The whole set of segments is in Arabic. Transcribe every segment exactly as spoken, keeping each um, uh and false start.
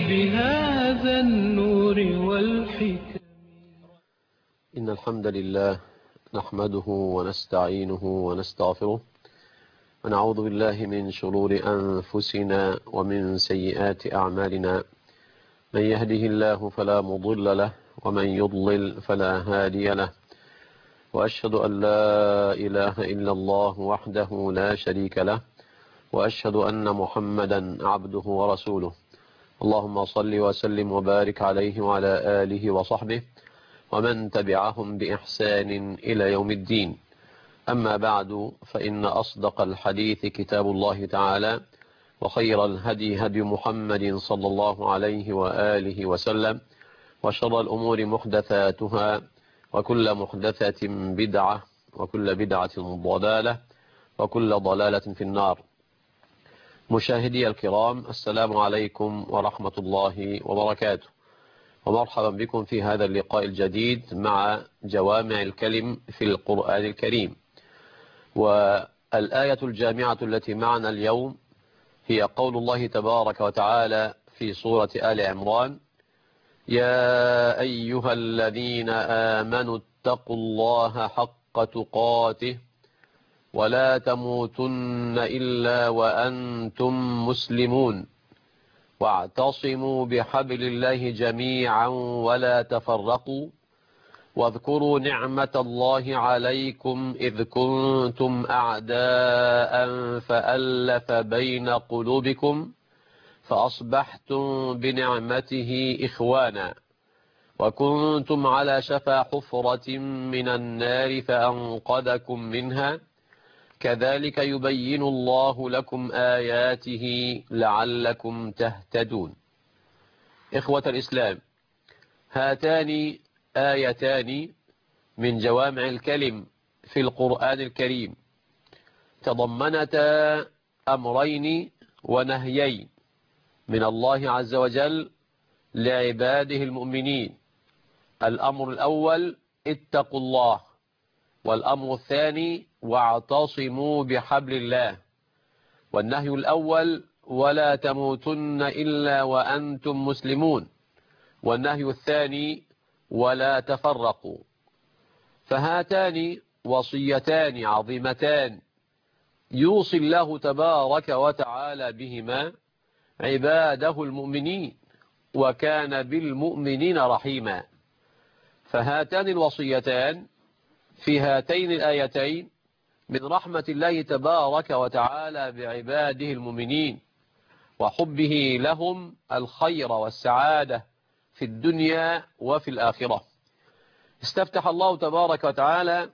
بهذا النور والحكم. إن الحمد لله نحمده ونستعينه ونستغفره ونعوذ بالله من شرور أنفسنا ومن سيئات أعمالنا. من يهده الله فلا مضل له ومن يضلل فلا هادي له، وأشهد أن لا إله إلا الله وحده لا شريك له، وأشهد أن محمدا عبده ورسوله. اللهم صل وسلم وبارك عليه وعلى آله وصحبه ومن تبعهم بإحسان إلى يوم الدين. أما بعد، فإن أصدق الحديث كتاب الله تعالى، وخير الهدي هدي محمد صلى الله عليه وآله وسلم، وشر الأمور محدثاتها، وكل محدثة بدعة، وكل بدعة ضلالة، وكل ضلالة في النار. مشاهدي الكرام، السلام عليكم ورحمة الله وبركاته، ومرحبا بكم في هذا اللقاء الجديد مع جوامع الكلم في القرآن الكريم. والآية الجامعة التي معنا اليوم هي قول الله تبارك وتعالى في سورة آل عمران: يا أيها الذين آمنوا اتقوا الله حق تقاته ولا تموتن إلا وأنتم مسلمون واعتصموا بحبل الله جميعا ولا تفرقوا واذكروا نعمة الله عليكم إذ كنتم أعداء فألف بين قلوبكم فأصبحتم بنعمته إخوانا وكنتم على شفا حفرة من النار فأنقذكم منها كذلك يبين الله لكم آياته لعلكم تهتدون. إخوة الإسلام، هاتان آيتان من جوامع الكلم في القرآن الكريم تضمنتا أمرين ونهيين من الله عز وجل لعباده المؤمنين. الأمر الأول: اتقوا الله، والأمر الثاني: واعتصموا بحبل الله. والنهي الأول: ولا تموتن إلا وأنتم مسلمون، والنهي الثاني: ولا تفرقوا. فهاتان وصيتان عظيمتان يوصي الله تبارك وتعالى بهما عباده المؤمنين، وكان بالمؤمنين رحيما. فهاتان الوصيتان في هاتين الآيتين من رحمة الله تبارك وتعالى بعباده المؤمنين وحبه لهم الخير والسعادة في الدنيا وفي الآخرة. استفتح الله تبارك وتعالى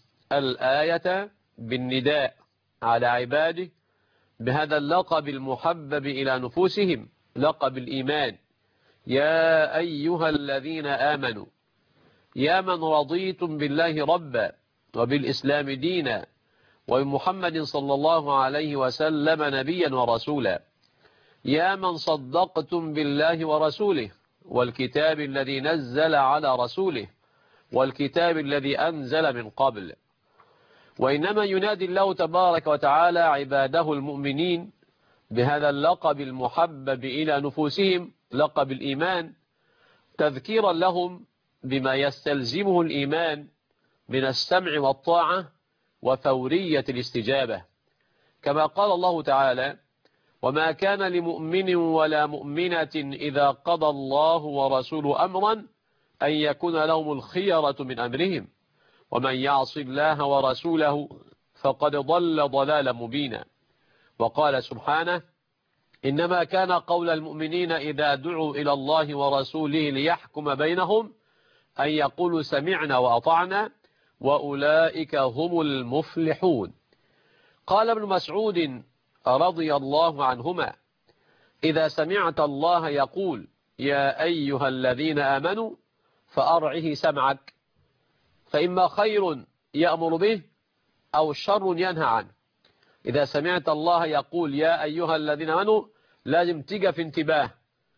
الآية بالنداء على عباده بهذا اللقب المحبب إلى نفوسهم، لقب الإيمان: يا أيها الذين آمنوا، يا من رضيتم بالله ربا وبالإسلام دينا وبمحمد صلى الله عليه وسلم نبيا ورسولا، يا من صدقتم بالله ورسوله والكتاب الذي نزل على رسوله والكتاب الذي أنزل من قبل. وإنما ينادي الله تبارك وتعالى عباده المؤمنين بهذا اللقب المحبب إلى نفوسهم، لقب الإيمان، تذكيرا لهم بما يستلزمه الإيمان من السمع والطاعة وفورية الاستجابة. كما قال الله تعالى: وما كان لمؤمن ولا مؤمنة إذا قضى الله ورسوله أمرا أن يكون لهم الخيرة من أمرهم ومن يعص الله ورسوله فقد ضل ضلالا مبينا. وقال سبحانه: إنما كان قول المؤمنين إذا دعوا إلى الله ورسوله ليحكم بينهم أن يقولوا سمعنا وأطعنا وأولئك هم المفلحون. قال ابن مسعود رضي الله عنهما: إذا سمعت الله يقول يا أيها الذين آمنوا فأرعه سمعك، فإما خير يأمر به أو شر ينهى عنه. إذا سمعت الله يقول يا أيها الذين آمنوا لازم تيجي في انتباه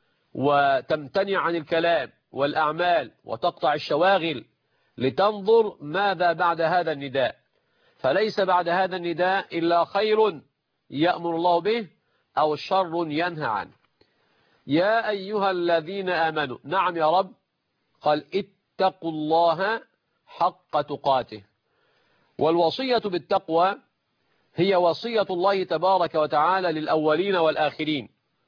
وتمتنع عن الكلام والأعمال وتقطع الشواغل لتنظر ماذا بعد هذا النداء، فليس بعد هذا النداء إلا خير يأمر الله به أو شر ينهى عنه. يا أيها الذين آمنوا. نعم يا رب. قال اتقوا الله حق تقاته. والوصية بالتقوى هي وصية الله تبارك وتعالى للأولين والآخرين،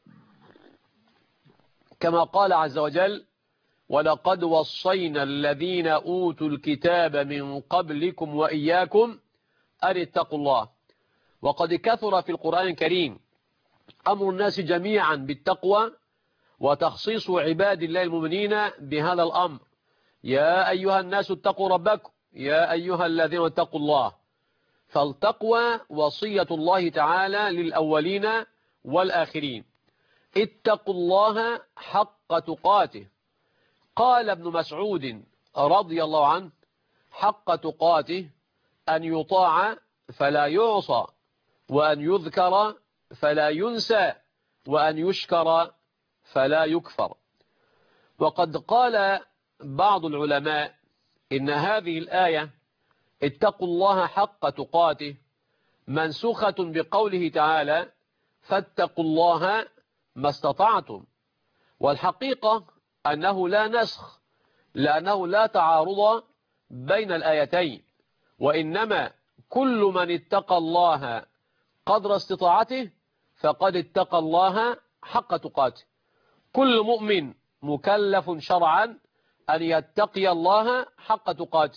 كما قال عز وجل ولقد وصينا الذين أوتوا الكتاب من قبلكم وإياكم أن اتقوا الله. وقد كثر في القرآن الكريم أمر الناس جميعا بالتقوى وتخصيص عباد الله المؤمنين بهذا الأمر. يا أيها الناس اتقوا ربكم يا أيها الذين اتقوا الله. فالتقوى وصية الله تعالى للأولين والآخرين. اتقوا الله حق تقاته. قال ابن مسعود رضي الله عنه حق تقاته أن يطاع فلا يعصى، وأن يذكر فلا ينسى، وأن يشكر فلا يكفر. وقد قال بعض العلماء إن هذه الآية اتقوا الله حق تقاته منسوخة بقوله تعالى فاتقوا الله ما استطعتم. والحقيقة أنه لا نسخ، لأنه لا تعارض بين الآيتين، وإنما كل من اتقى الله قدر استطاعته فقد اتقى الله حق تقاته. كل مؤمن مكلف شرعا أن يتقي الله حق تقاته،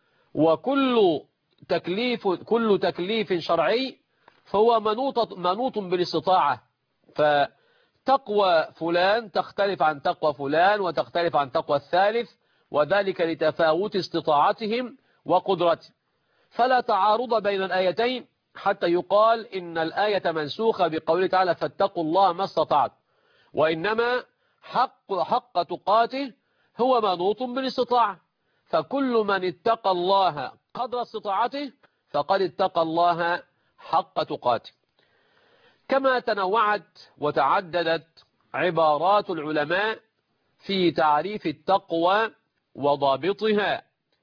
وكل تكليف كل تكليف شرعي فهو منوط منوط بالاستطاعة. فتقوى فلان تختلف عن تقوى فلان وتختلف عن تقوى الثالث، وذلك لتفاوت استطاعتهم وقدرتهم. فلا تعارض بين الآيتين حتى يقال إن الآية منسوخة بقوله تعالى فاتقوا الله ما استطعت، وإنما حق حق تقاته هو منوط بالاستطاعة. فكل من اتقى الله قدر استطاعته فقد اتقى الله حق تقاته. كما تنوعت وتعددت عبارات العلماء في تعريف التقوى وضابطها.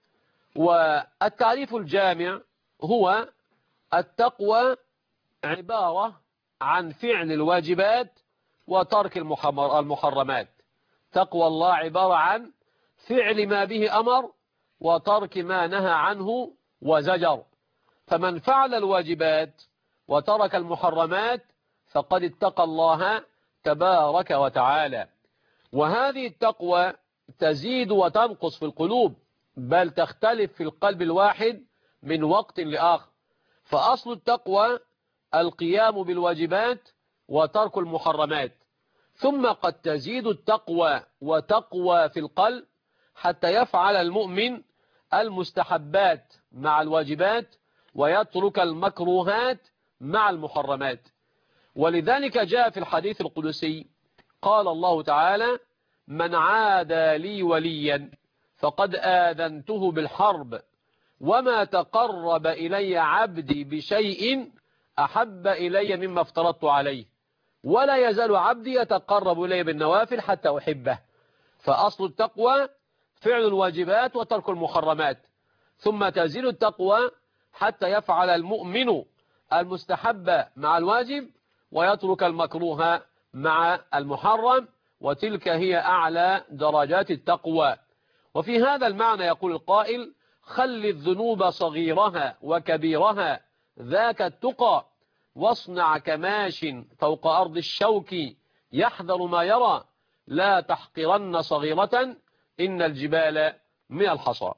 والتعريف الجامع هو التقوى عبارة عن فعل الواجبات وترك المحرمات. تقوى الله عبارة عن فعل ما به أمر وترك ما نهى عنه وزجر. فمن فعل الواجبات وترك المحرمات فقد اتقى الله تبارك وتعالى. وهذه التقوى تزيد وتنقص في القلوب، بل تختلف في القلب الواحد من وقت لآخر. فأصل التقوى القيام بالواجبات وترك المحرمات، ثم قد تزيد التقوى وتقوى في القلب حتى يفعل المؤمن المستحبات مع الواجبات ويترك المكروهات مع المحرمات. ولذلك جاء في الحديث القدسي قال الله تعالى من عادى لي وليا فقد آذنته بالحرب وما تقرب إلي عبدي بشيء أحب إلي مما افترضت عليه ولا يزال عبدي يتقرب إلي بالنوافل حتى أحبه. فأصل التقوى فعل الواجبات وترك المحرمات، ثم تزيد التقوى حتى يفعل المؤمن المستحب مع الواجب ويترك المكروه مع المحرم، وتلك هي أعلى درجات التقوى. وفي هذا المعنى يقول القائل خل الذنوب صغيرها وكبيرها ذاك التقى واصنع كماش فوق أرض الشوك يحذر ما يرى لا تحقرن صغيرة إن الجبال من الحصى.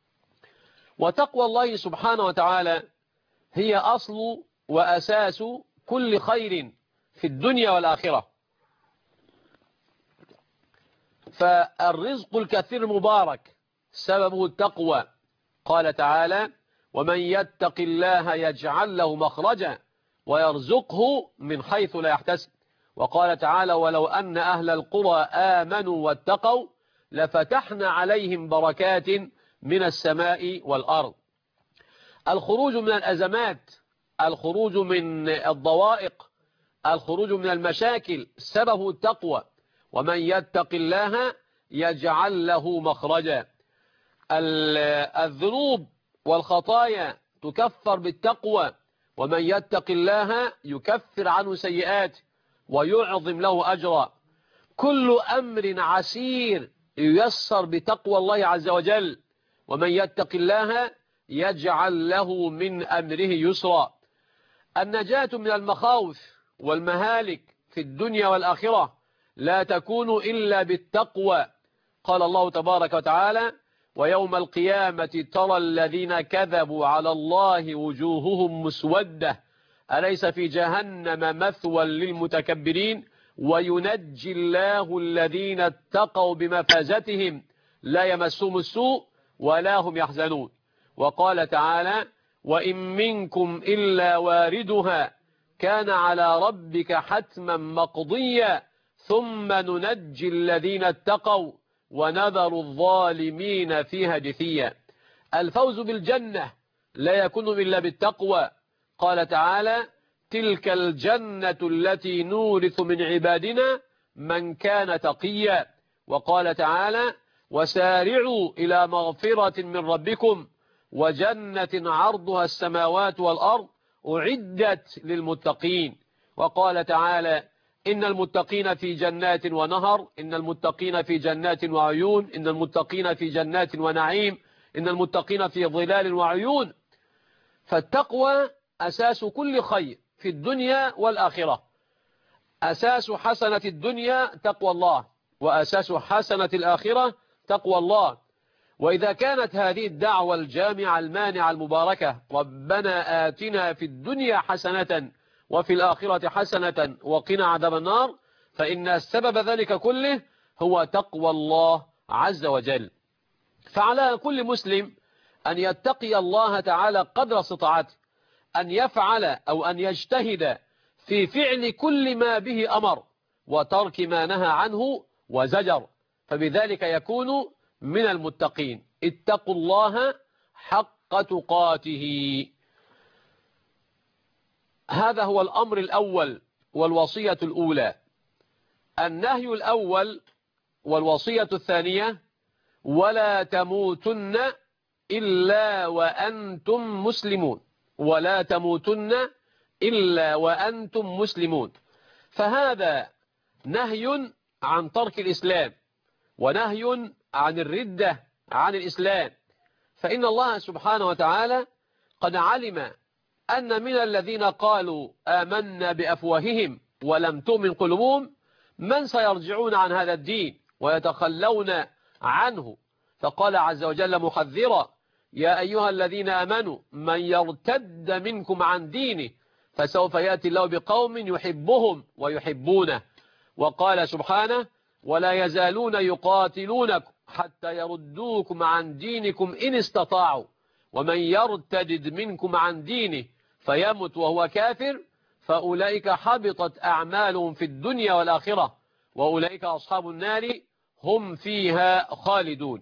وتقوى الله سبحانه وتعالى هي أصل وأساس كل خير في الدنيا والآخرة. فالرزق الكثير المبارك سببه التقوى. قال تعالى ومن يتق الله يجعل له مخرجا ويرزقه من حيث لا يحتسب. وقال تعالى ولو أن أهل القرى آمنوا واتقوا لفتحنا عليهم بركات من السماء والأرض. الخروج من الأزمات، الخروج من الضوائق، الخروج من المشاكل سببه التقوى. ومن يتق الله يجعل له مخرجا. الذنوب والخطايا تكفر بالتقوى، ومن يتق الله يكفر عنه سيئات ويعظم له أجرا. كل أمر عسير ييسر بتقوى الله عز وجل. ومن يتق الله يجعل له من أمره يسرا. النجاة من المخاوف والمهالك في الدنيا والآخرة لا تكون إلا بالتقوى. قال الله تبارك وتعالى: ويوم القيامة ترى الذين كذبوا على الله وجوههم مسودة أليس في جهنم مثوى للمتكبرين وينجي الله الذين اتقوا بمفازتهم لا يمسهم السوء ولا هم يحزنون. وقال تعالى: وإن منكم إلا واردها كان على ربك حتما مقضيا ثم ننجي الذين اتقوا ونذر الظالمين فيها جثيا. الفوز بالجنة لا يكون إلا بالتقوى. قال تعالى: تلك الجنة التي نورث من عبادنا من كان تقيا. وقال تعالى: وسارعوا إلى مغفرة من ربكم وجنة عرضها السماوات والأرض أعدت للمتقين. وقال تعالى: إن المتقين في جنات ونهر إن المتقين في جنات وعيون إن المتقين في جنات ونعيم إن المتقين في ظلال وعيون. فالتقوى أساس كل خير في الدنيا والآخرة. أساس حسنة الدنيا تقوى الله، وأساس حسنة الآخرة تقوى الله. وإذا كانت هذه الدعوة الجامعة المانعة المباركة: ربنا آتنا في الدنيا حسنة وفي الآخرة حسنة وقنا عذاب النار، فإن السبب ذلك كله هو تقوى الله عز وجل. فعلى كل مسلم أن يتقي الله تعالى قدر استطاعته، أن يفعل أو أن يجتهد في فعل كل ما به أمر وترك ما نهى عنه وزجر، فبذلك يكون من المتقين. اتقوا الله حق تقاته. هذا هو الأمر الأول والوصية الأولى. النهي الأول والوصية الثانية: ولا تموتن إلا وأنتم مسلمون. ولا تموتن إلا وأنتم مسلمون. فهذا نهي عن ترك الإسلام ونهي عن الردة عن الإسلام. فإن الله سبحانه وتعالى قد علم أن من الذين قالوا آمنا بأفواههم ولم تؤمن قلوبهم من سيرجعون عن هذا الدين ويتخلون عنه. فقال عز وجل محذرا: يا أيها الذين آمنوا من يرتد منكم عن دينه فسوف يأتي الله بقوم يحبهم ويحبونه. وقال سبحانه: ولا يزالون يقاتلونكم حتى يردوكم عن دينكم إن استطاعوا ومن يرتد منكم عن دينه فيمت وهو كافر فأولئك حبطت أعمالهم في الدنيا والآخرة وأولئك أصحاب النار هم فيها خالدون.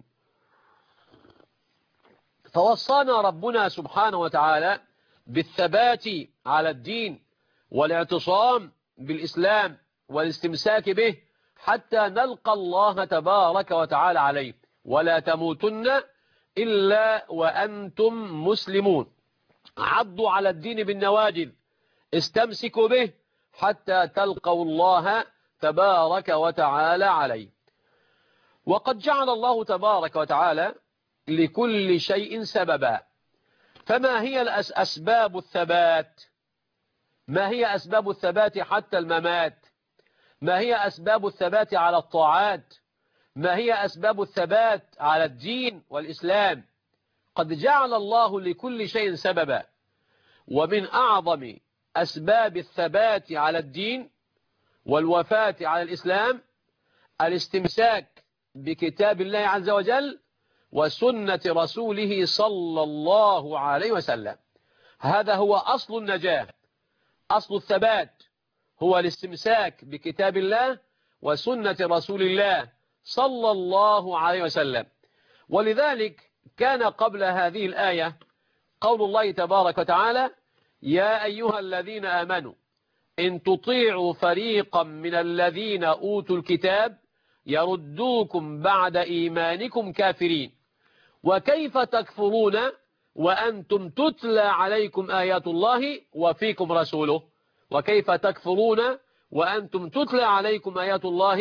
فوصانا ربنا سبحانه وتعالى بالثبات على الدين والاعتصام بالإسلام والاستمساك به حتى نلقى الله تبارك وتعالى عليه. ولا تموتن إلا وأنتم مسلمون. عضوا على الدين بالنواجذ، استمسكوا به حتى تلقوا الله تبارك وتعالى عليه. وقد جعل الله تبارك وتعالى لكل شيء سببا. فما هي أسباب الثبات؟ ما هي أسباب الثبات حتى الممات؟ ما هي أسباب الثبات على الطاعات؟ ما هي أسباب الثبات على الدين والإسلام؟ قد جعل الله لكل شيء سببا. ومن أعظم أسباب الثبات على الدين والوفاة على الإسلام الاستمساك بكتاب الله عز وجل وسنة رسوله صلى الله عليه وسلم. هذا هو أصل النجاة. أصل الثبات هو الاستمساك بكتاب الله وسنة رسول الله صلى الله عليه وسلم. ولذلك كان قبل هذه الآية قول الله تبارك وتعالى: يا أيها الذين آمنوا إن تطيعوا فريقا من الذين أوتوا الكتاب يردوكم بعد إيمانكم كافرين وكيف تكفرون وأنتم تتلى عليكم آيات الله وفيكم رسوله. وكيف تكفرون وأنتم تتلى عليكم آيات الله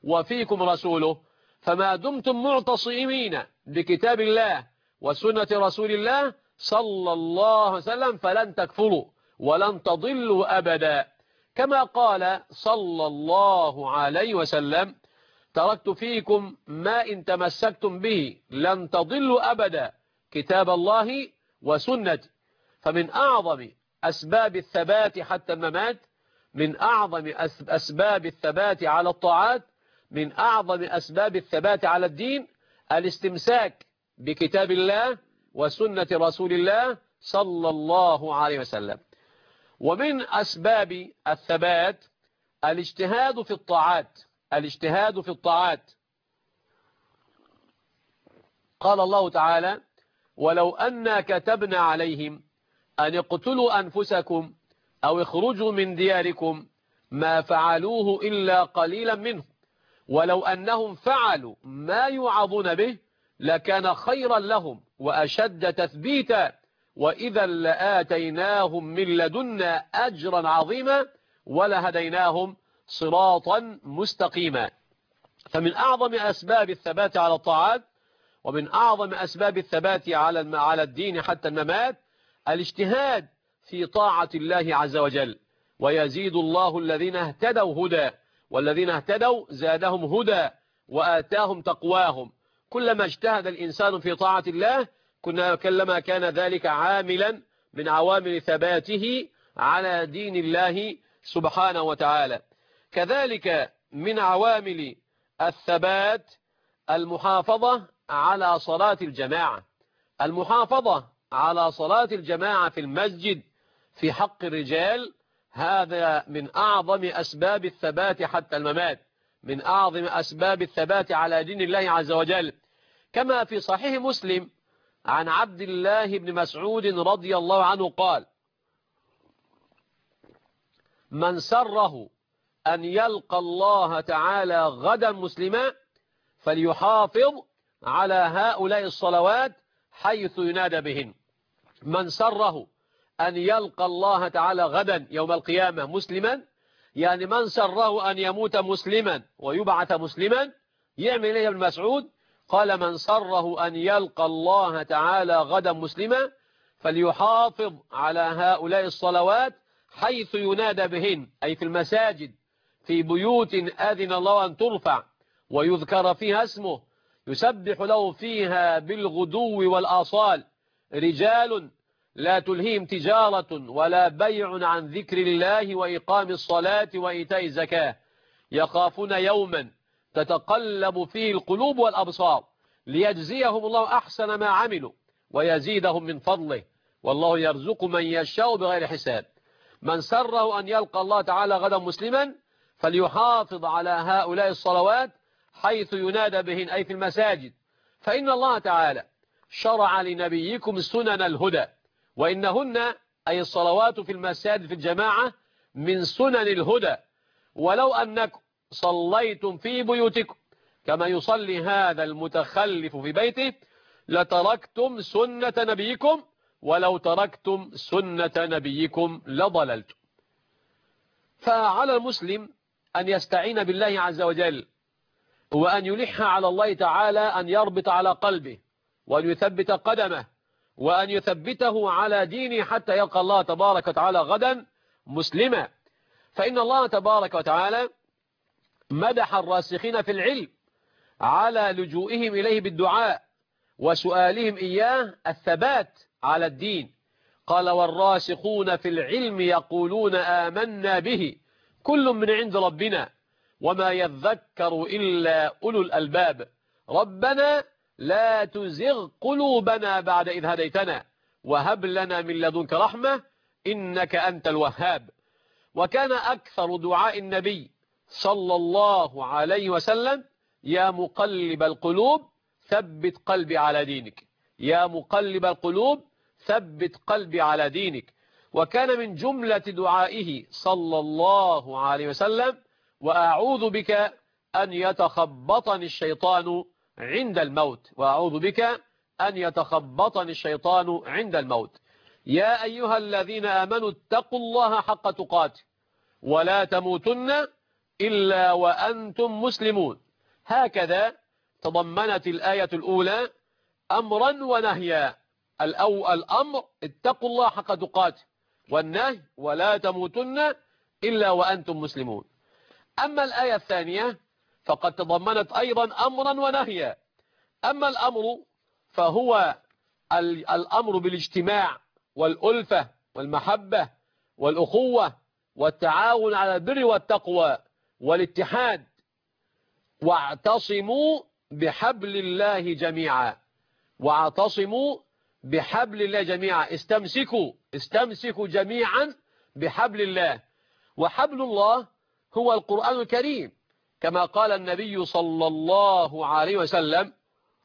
وفيكم رسوله، فما دمتم معتصمين بكتاب الله وسنة رسول الله صلى الله عليه وسلم فلن تكفروا ولن تضلوا أبدا، كما قال صلى الله عليه وسلم: تركت فيكم ما إن تمسكتم به لن تضلوا أبدا، كتاب الله وسنتي. فمن أعظم أسباب الثبات حتى الممات، من أعظم أسباب الثبات على الطاعات، من أعظم أسباب الثبات على الدين الاستمساك بكتاب الله وسنة رسول الله صلى الله عليه وسلم. ومن أسباب الثبات الاجتهاد في الطاعات، الاجتهاد في الطاعات. قال الله تعالى: ولو أنا كتبنا عليهم أن اقتلوا أنفسكم أو اخرجوا من دياركم ما فعلوه إلا قليلا منهم ولو أنهم فعلوا ما يوعظون به لكان خيرا لهم وأشد تثبيتا وإذا لآتيناهم من لدنا أجرا عظيما ولهديناهم صراطا مستقيما. فمن أعظم أسباب الثبات على الطاعات ومن أعظم أسباب الثبات على على الدين حتى الممات الاجتهاد في طاعة الله عز وجل. ويزيد الله الذين اهتدوا هدى والذين اهتدوا زادهم هدى وآتاهم تقواهم. كلما اجتهد الإنسان في طاعة الله كلما كان ذلك عاملا من عوامل ثباته على دين الله سبحانه وتعالى. كذلك من عوامل الثبات المحافظة على صلاة الجماعة، المحافظة على صلاة الجماعة في المسجد في حق الرجال، هذا من أعظم أسباب الثبات حتى الممات، من أعظم أسباب الثبات على دين الله عز وجل. كما في صحيح مسلم عن عبد الله بن مسعود رضي الله عنه قال: من سره أن يلقى الله تعالى غدا مسلما فليحافظ على هؤلاء الصلوات حيث ينادى بهن. من سره أن يلقى الله تعالى غدا يوم القيامة مسلما، يعني من سره أن يموت مسلما ويبعث مسلما، يعمل إيه ابن مسعود؟ قال: من سره أن يلقى الله تعالى غدا مسلما فليحافظ على هؤلاء الصلوات حيث ينادى بهن، أي في المساجد، في بيوت أذن الله أن ترفع ويذكر فيها اسمه، يسبح له فيها بالغدو والآصال رجال لا تلهيهم تجارة ولا بيع عن ذكر الله وإقام الصلاة وإيتاء الزكاة يخافون يوما تتقلب فيه القلوب والأبصار ليجزيهم الله أحسن ما عملوا ويزيدهم من فضله والله يرزق من يشاء بغير حساب. من سره أن يلقى الله تعالى غدا مسلما فليحافظ على هؤلاء الصلوات حيث ينادى بهن، أي في المساجد، فإن الله تعالى شرع لنبيكم سنن الهدى، وإنهن أي الصلوات في المساجد في الجماعة من سنن الهدى. ولو أنكم صليتم في بيوتكم كما يصلي هذا المتخلف في بيته لتركتم سنة نبيكم ولو تركتم سنة نبيكم لضللتم. فعلى المسلم أن يستعين بالله عز وجل وأن يلح على الله تعالى أن يربط على قلبه وأن يثبت قدمه وأن يثبته على دينه حتى يلقى الله تبارك وتعالى غدا مسلما. فإن الله تبارك وتعالى مدح الراسخين في العلم على لجوئهم إليه بالدعاء وسؤالهم إياه الثبات على الدين. قال: والراسخون في العلم يقولون آمنا به كل من عند ربنا وما يذكر إلا أولو الألباب ربنا لا تزغ قلوبنا بعد إذ هديتنا وهب لنا من لدنك رحمة إنك أنت الوهاب. وكان أكثر دعاء النبي صلى الله عليه وسلم: يا مقلب القلوب ثبت قلبي على دينك، يا مقلب القلوب ثبت قلبي على دينك. وكان من جملة دعائه صلى الله عليه وسلم: وأعوذ بك أن يتخبطني الشيطان عند الموت، وأعوذ بك أن يتخبطني الشيطان عند الموت. يا أيها الذين آمنوا اتقوا الله حق تقاته ولا تموتن إلا وأنتم مسلمون. هكذا تضمنت الآية الأولى أمرا ونهيا. الأو الأمر اتقوا الله حق تقاته، والنهي ولا تموتن إلا وأنتم مسلمون. أما الآية الثانية فقد تضمنت أيضا أمرا ونهيا. أما الأمر فهو الأمر بالاجتماع والألفة والمحبة والأخوة والتعاون على البر والتقوى والاتحاد. واعتصموا بحبل الله جميعا، واعتصموا بحبل الله جميعا، استمسكوا استمسكوا جميعا بحبل الله. وحبل الله هو القرآن الكريم، كما قال النبي صلى الله عليه وسلم: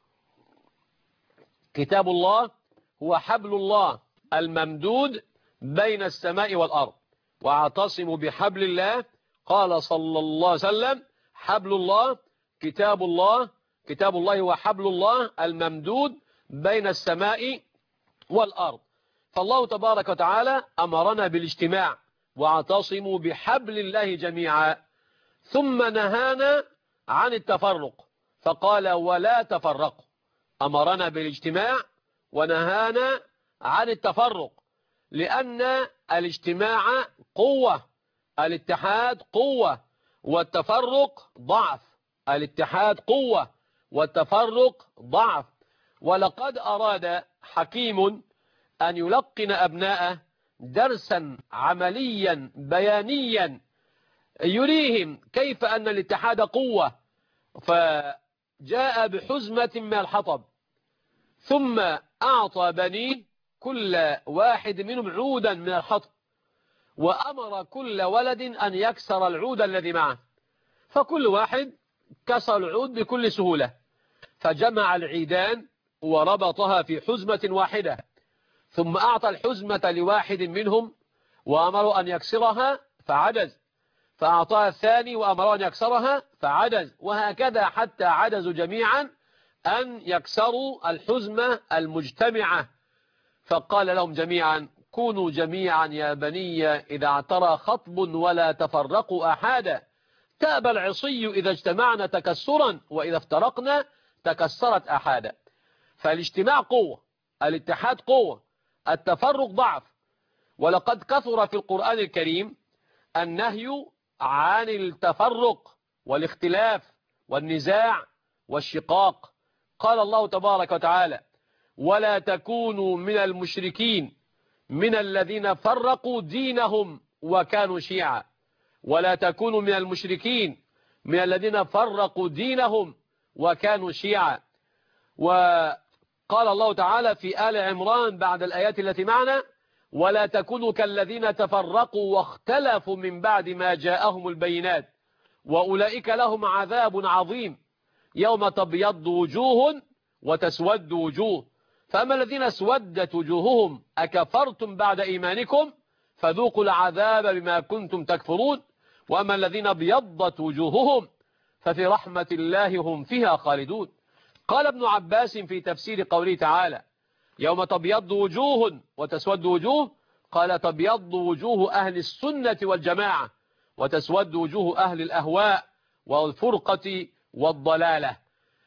كتاب الله هو حبل الله الممدود بين السماء والأرض. واعتصموا بحبل الله، قال صلى الله عليه وسلم: حبل الله كتاب الله، كتاب الله هو حبل الله الممدود بين السماء والأرض. فالله تبارك وتعالى أمرنا بالاجتماع، واعتصموا بحبل الله جميعا، ثم نهانا عن التفرق فقال: ولا تفرقوا. أمرنا بالاجتماع ونهانا عن التفرق، لأن الاجتماع قوة، الاتحاد قوة، والتفرق ضعف. الاتحاد قوة والتفرق ضعف. ولقد أراد حكيم أن يلقن أبناءه درسا عمليا بيانيا يريهم كيف أن الاتحاد قوة، فجاء بحزمة من الحطب ثم أعطى بنيه كل واحد منهم عودا من الحطب، وأمر كل ولد أن يكسر العود الذي معه، فكل واحد كسر العود بكل سهولة، فجمع العيدان وربطها في حزمة واحدة، ثم أعطى الحزمة لواحد منهم وأمره أن يكسرها فعجز، فأعطاها الثاني وأمره أن يكسرها فعجز، وهكذا حتى عجزوا جميعا أن يكسروا الحزمة المجتمعة. فقال لهم جميعا: كونوا جميعا يا بني إذا اعترى خطب ولا تفرقوا أحدا، تأبى العصي إذا اجتمعنا تكسرا وإذا افترقنا تكسرت أحدا. فالاجتماع قوة، الاتحاد قوة، التفرق ضعف. ولقد كثر في القرآن الكريم النهي عن التفرق والاختلاف والنزاع والشقاق. قال الله تبارك وتعالى: ولا تكونوا من المشركين من الذين فرقوا دينهم وكانوا شيعا. ولا تكونوا من المشركين من الذين فرقوا دينهم وكانوا شيعا. وقال الله تعالى في آل عمران بعد الآيات التي معنا: ولا تكونوا كالذين تفرقوا واختلفوا من بعد ما جاءهم البينات وأولئك لهم عذاب عظيم يوم تبيض وجوه وتسود وجوه. فأما الذين اسودت وجوههم أكفرتم بعد إيمانكم فذوقوا العذاب بما كنتم تكفرون، وأما الذين ابيضت وجوههم ففي رحمة الله هم فيها خالدون. قال ابن عباس في تفسير قوله تعالى: يوم تبيض وجوه وتسود وجوه، قال: تبيض وجوه أهل السنة والجماعة وتسود وجوه أهل الأهواء والفرقة والضلالة.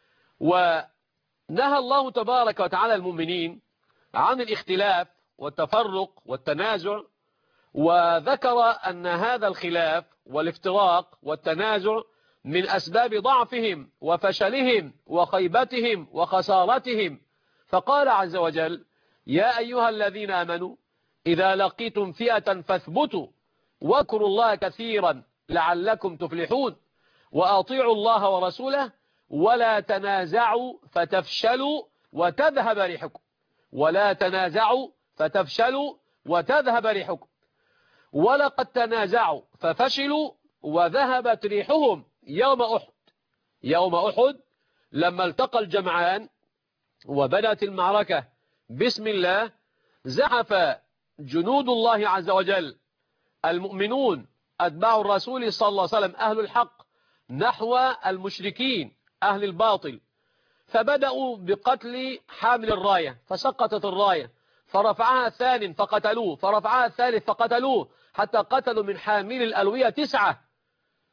ونهى الله تبارك وتعالى المؤمنين عن الاختلاف والتفرق والتنازع، وذكر أن هذا الخلاف والافتراق والتنازع من أسباب ضعفهم وفشلهم وخيبتهم وخسارتهم. فقال عز وجل: يا أيها الذين آمنوا إذا لقيتم فئة فاثبتوا واذكروا الله كثيرا لعلكم تفلحون وأطيعوا الله ورسوله ولا تنازعوا فتفشلوا وتذهب ريحكم. ولا تنازعوا فتفشلوا وتذهب ريحكم. ولقد تنازعوا ففشلوا وذهبت ريحهم يوم أحد. يوم أحد لما التقى الجمعان وبدأت المعركة بسم الله، زحف جنود الله عز وجل المؤمنون أتباع الرسول صلى الله عليه وسلم أهل الحق نحو المشركين أهل الباطل، فبدأوا بقتل حامل الراية فسقطت الراية، فرفعها الثاني فقتلوه، فرفعها الثالث فقتلوه، حتى قتلوا من حامل الألوية تسعة.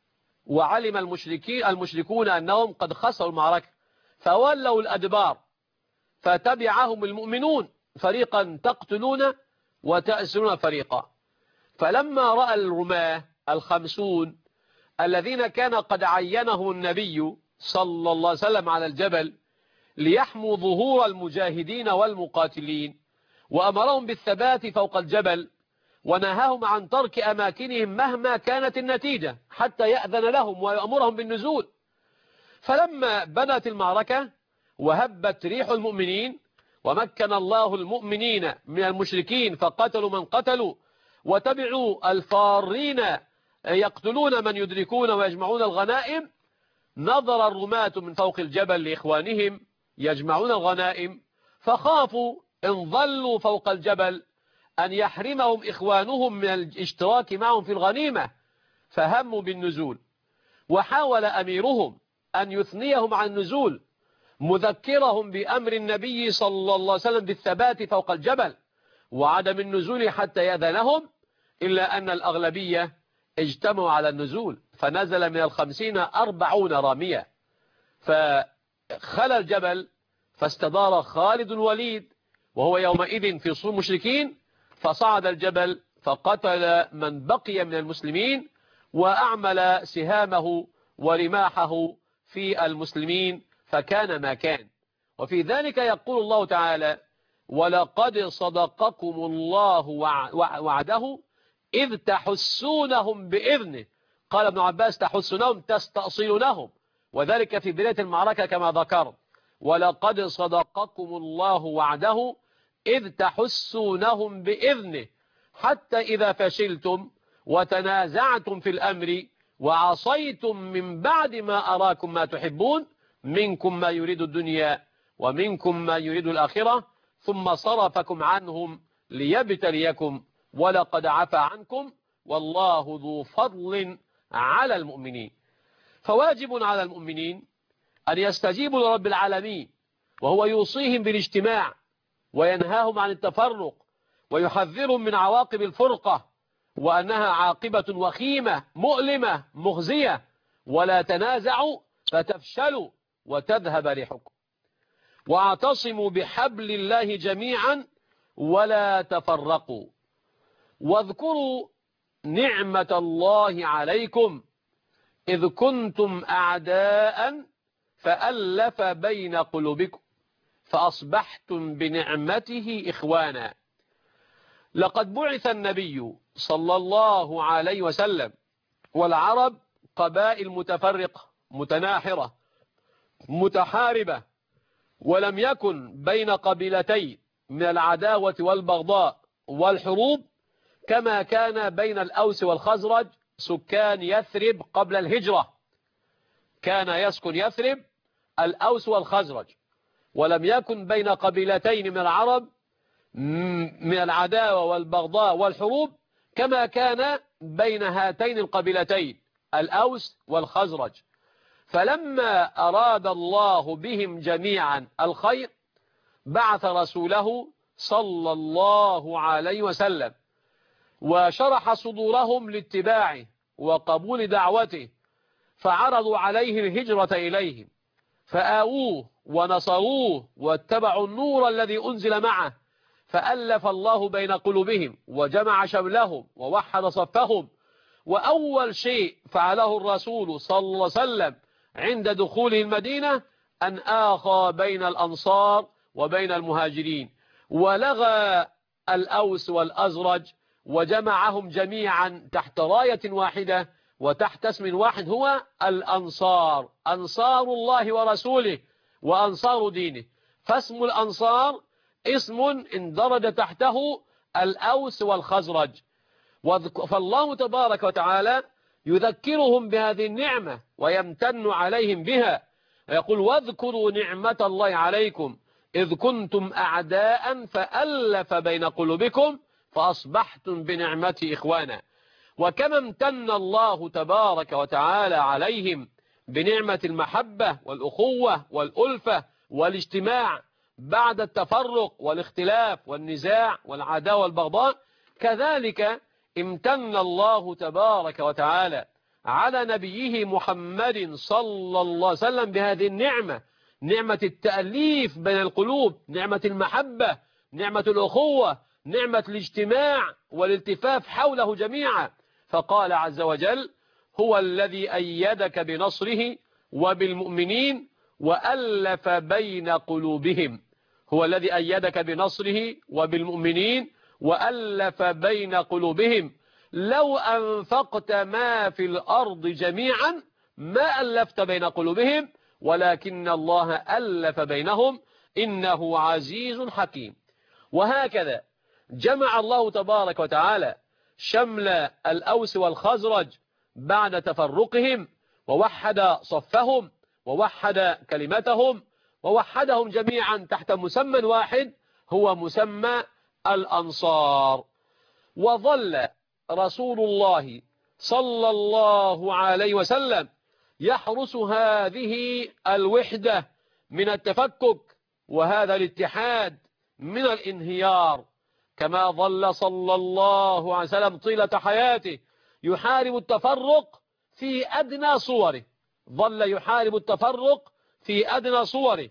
وعلم المشركين المشركون أنهم قد خسروا المعركة فولوا الأدبار، فتبعهم المؤمنون فريقا تقتلون وتأسرون فريقا. فلما رأى الرماة الخمسون الذين كان قد عينه النبي صلى الله عليه وسلم على الجبل ليحموا ظهور المجاهدين والمقاتلين، وأمرهم بالثبات فوق الجبل ونهاهم عن ترك أماكنهم مهما كانت النتيجة حتى يأذن لهم ويأمرهم بالنزول. فلما بدأت المعركة وهبت ريح المؤمنين ومكن الله المؤمنين من المشركين فقتلوا من قتلوا وتبعوا الفارين يقتلون من يدركون ويجمعون الغنائم، نظر الرماة من فوق الجبل لإخوانهم يجمعون الغنائم فخافوا إن ظلوا فوق الجبل أن يحرمهم إخوانهم من الاشتراك معهم في الغنيمة، فهموا بالنزول. وحاول أميرهم أن يثنيهم عن النزول مذكرهم بأمر النبي صلى الله عليه وسلم بالثبات فوق الجبل وعدم النزول حتى يأذنهم، إلا أن الأغلبية اجتمعوا على النزول فنزل من الخمسين أربعون رامية، فخلى الجبل فاستدار خالد الوليد وهو يومئذ في صور مشركين، فصعد الجبل فقتل من بقي من المسلمين وأعمل سهامه ورماحه في المسلمين فكان ما كان. وفي ذلك يقول الله تعالى: ولقد صدقكم الله وعده إذ تحسونهم بإذنه. قال ابن عباس: تحسونهم تستأصلونهم، وذلك في بداية المعركة كما ذكر: ولقد صدقكم الله وعده إذ تحسونهم بإذنه حتى إذا فشلتم وتنازعتم في الأمر وعصيتم من بعد ما أراكم ما تحبون منكم ما يريد الدنيا ومنكم ما يريد الآخرة ثم صرفكم عنهم ليبتليكم ولقد عفا عنكم والله ذو فضل على المؤمنين. فواجب على المؤمنين أن يستجيبوا لرب العالمين وهو يوصيهم بالاجتماع وينهاهم عن التفرق ويحذرهم من عواقب الفرقة وأنها عاقبة وخيمة مؤلمة مخزية، ولا تنازعوا فتفشلوا وتذهب ريحكم، واعتصموا بحبل الله جميعا ولا تفرقوا، واذكروا نعمة الله عليكم إذ كنتم أعداء فألف بين قلوبكم فأصبحتم بنعمته إخوانا. لقد بعث النبي صلى الله عليه وسلم والعرب قبائل متفرقة متناحرة متحاربة، ولم يكن بين قبيلتين من العداوة والبغضاء والحروب كما كان بين الأوس والخزرج سكان يثرب قبل الهجرة. كان يسكن يثرب الأوس والخزرج، ولم يكن بين قبيلتين من العرب من العداوة والبغضاء والحروب كما كان بين هاتين القبيلتين الأوس والخزرج. فلما أراد الله بهم جميعا الخير بعث رسوله صلى الله عليه وسلم وشرح صدورهم لاتباعه وقبول دعوته، فعرضوا عليه الهجرة إليهم فآووه ونصروه واتبعوا النور الذي أنزل معه، فألف الله بين قلوبهم وجمع شملهم ووحد صفهم. وأول شيء فعله الرسول صلى الله عليه وسلم عند دخوله المدينة أن آخى بين الأنصار وبين المهاجرين، ولغى الأوس والأزرج وجمعهم جميعا تحت راية واحدة وتحت اسم واحد هو الأنصار، أنصار الله ورسوله وأنصار دينه. فاسم الأنصار اسم اندرج تحته الأوس والخزرج. فالله تبارك وتعالى يذكرهم بهذه النعمة ويمتن عليهم بها، ويقول: واذكروا نعمة الله عليكم إذ كنتم أعداء فألف بين قلوبكم فأصبحتم بنعمته إخوانا. وكما امتن الله تبارك وتعالى عليهم بنعمة المحبة والأخوة والألفة والاجتماع بعد التفرق والاختلاف والنزاع والعداوة والبغضاء، كذلك امتن الله تبارك وتعالى على نبيه محمد صلى الله عليه وسلم بهذه النعمة، نعمة التأليف بين القلوب، نعمة المحبة، نعمة الأخوة، نعمة الاجتماع والالتفاف حوله جميعا. فقال عز وجل: هو الذي أيدك بنصره وبالمؤمنين وألف بين قلوبهم. هو الذي أيدك بنصره وبالمؤمنين وألف بين قلوبهم لو أنفقت ما في الأرض جميعا ما ألفت بين قلوبهم ولكن الله ألف بينهم إنه عزيز حكيم. وهكذا جمع الله تبارك وتعالى شمل الأوس والخزرج بعد تفرقهم، ووحد صفهم ووحد كلمتهم ووحدهم جميعا تحت مسمى واحد هو مسمى الأنصار. وظل رسول الله صلى الله عليه وسلم يحرس هذه الوحدة من التفكك وهذا الاتحاد من الانهيار، كما ظل صلى الله عليه وسلم طيلة حياته يحارب التفرق في أدنى صوره، ظل يحارب التفرق في أدنى صوره.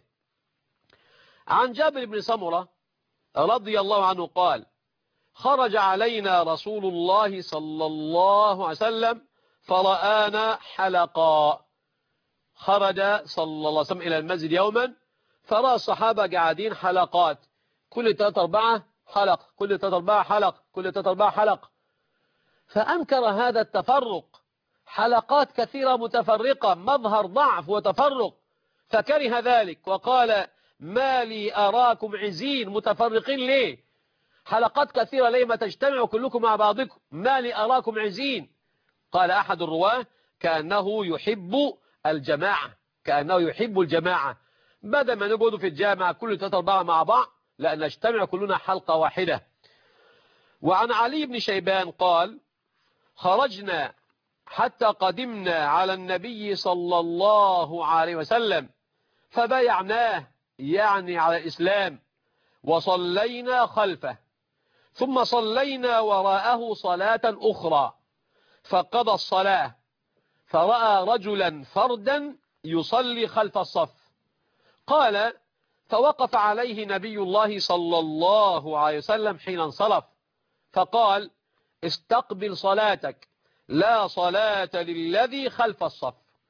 عن جابر بن سمرة رضي الله عنه قال: خرج علينا رسول الله صلى الله عليه وسلم فرآنا حلقا. خرج صلى الله عليه وسلم إلى المسجد يوما فرأى الصحابة قاعدين حلقات، كل ثلاثة أربعة حلق، كل ثلاثة أربعة حلق، كل ثلاثة أربعة حلق. فأنكر هذا التفرق، حلقات كثيرة متفرقة، مظهر ضعف وتفرق، فكره ذلك وقال: ما لي أراكم عزين متفرقين ليه؟ حلقات كثيرة ليه ما تجتمعوا كلكم مع بعضكم؟ ما لي أراكم عزين. قال أحد الرواه: كأنه يحب الجماعة، كأنه يحب الجماعة، بدل ما نقعد في الجامعة كل ثلاثة أربعة مع بعض لا نجتمع كلنا حلقة واحدة. وعن علي بن شيبان قال: خرجنا حتى قدمنا على النبي صلى الله عليه وسلم فبايعناه، يعني على الإسلام، وصلينا خلفه، ثم صلينا وراءه صلاة أخرى فقضى الصلاة فرأى رجلا فردا يصلي خلف الصف. قال: فوقف عليه نبي الله صلى الله عليه وسلم حين انصرف فقال: استقبل صلاتك، لا صلاة للذي خلف الصف.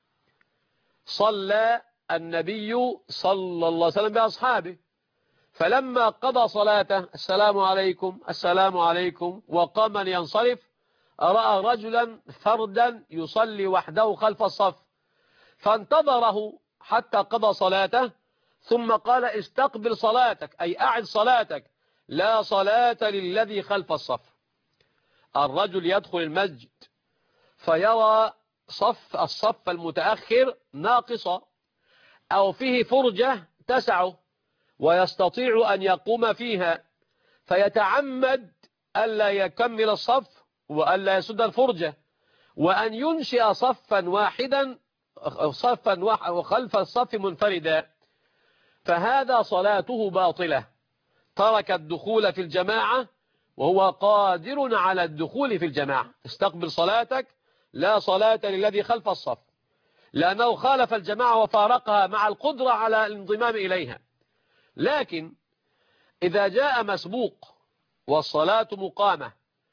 صلى النبي صلى الله عليه وسلم بأصحابه، فلما قضى صلاته السلام عليكم السلام عليكم وقام لينصرف رأى رجلا فردا يصلي وحده خلف الصف فانتظره حتى قضى صلاته ثم قال: استقبل صلاتك، أي أعد صلاتك، لا صلاة للذي خلف الصف. الرجل يدخل المسجد فيرى صف الصف المتأخر ناقصة أو فيه فرجة تسعه ويستطيع أن يقوم فيها، فيتعمد ألا يكمل الصف وألا يسد الفرجة وأن ينشئ صفا واحدا صفا وخلف الصف منفردا، فهذا صلاته باطلة، ترك الدخول في الجماعة وهو قادر على الدخول في الجماعة. استقبل صلاتك، لا صلاة للذي خلف الصف، لأنه خالف الجماعة وفارقها مع القدرة على الانضمام إليها. لكن إذا جاء مسبوق والصلاة مقامة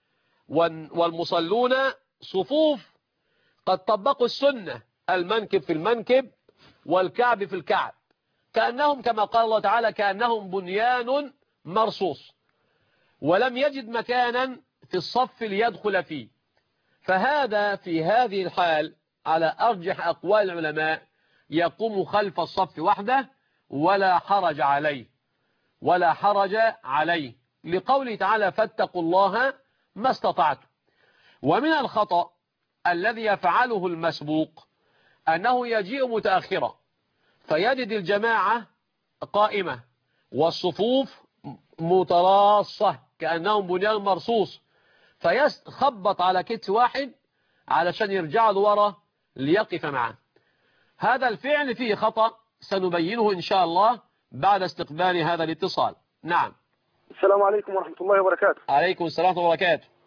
والمصلون صفوف قد طبقوا السنة، المنكب في المنكب والكعب في الكعب، كأنهم كما قال الله تعالى كأنهم بنيان مرصوص، ولم يجد مكانا في الصف ليدخل فيه، فهذا في هذه الحال على أرجح أقوال العلماء يقوم خلف الصف وحده ولا حرج عليه ولا حرج عليه لقوله تعالى: فاتقوا الله ما استطعتم. ومن الخطأ الذي يفعله المسبوق أنه يجيء متأخرا فيجد الجماعة قائمة والصفوف متراصة كأنهم بنيان مرصوص، فيخبط على كتف واحد علشان يرجع له ورا ليقف معه. هذا الفعل فيه خطأ سنبينه إن شاء الله بعد استقبال هذا الاتصال. نعم. السلام عليكم ورحمة الله وبركاته. عليكم السلام ورحمة الله وبركاته.